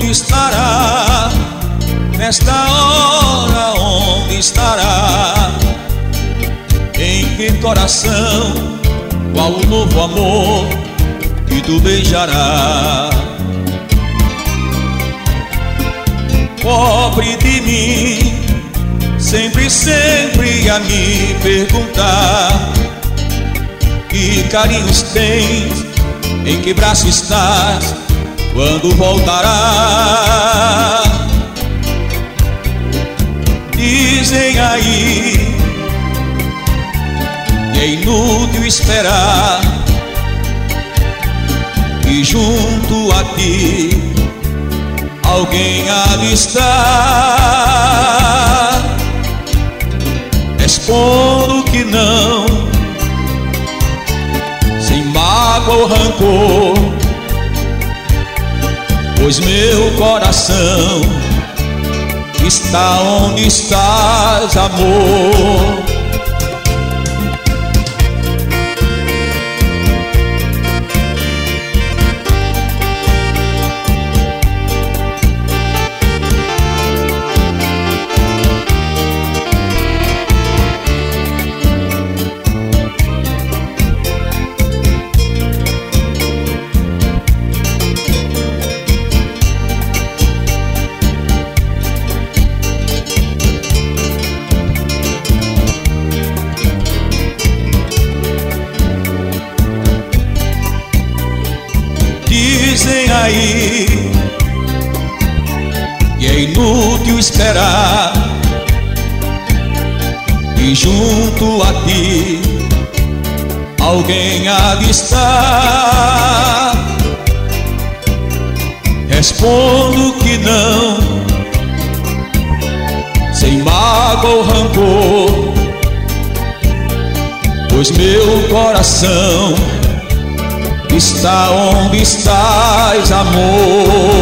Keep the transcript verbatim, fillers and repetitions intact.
onde estará? Nesta hora onde estará? Em que coração? Qual o novo amor que tu beijará? Pobre de mim, sempre, sempre a me perguntar: que carinhos tens, em que braço estás, quando voltará? Dizem aí que é inútil esperar, e junto a ti alguém há de estar. Respondo que não, sem mágoa ou rancor, pois meu coração está onde estás, amor. Dizem aí que é inútil esperar, e junto a ti alguém há de estar. Respondo que não, sem mágoa ou rancor, pois meu coração está onde estás, amor.